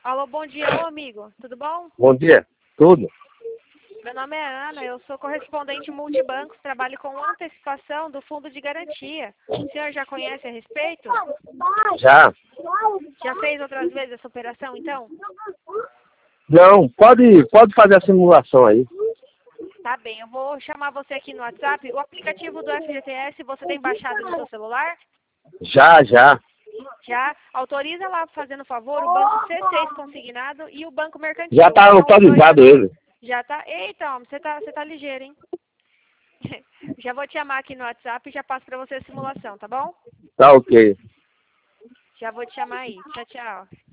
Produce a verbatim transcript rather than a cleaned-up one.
Alô, bom dia, alô, amigo. Tudo bom? Bom dia. Tudo? Meu nome é Ana, eu sou correspondente multibancos, trabalho com antecipação do fundo de garantia. O senhor já conhece a respeito? Já? Já fez outras vezes essa operação, então? Não, pode, pode fazer a simulação aí. Tá bem, eu vou chamar você aqui no WhatsApp. O aplicativo do F G T S você tem baixado no seu celular? Já, já. Já? Autoriza lá, fazendo favor, o banco C seis consignado e o banco mercantil. Já está São os dois autorizado aqui. ele. Já tá? Eita, homem, você tá, você tá ligeiro, hein? Já vou te chamar aqui no WhatsApp e já passo pra você a simulação, tá bom? Tá ok. Já vou te chamar aí. Tchau, tchau.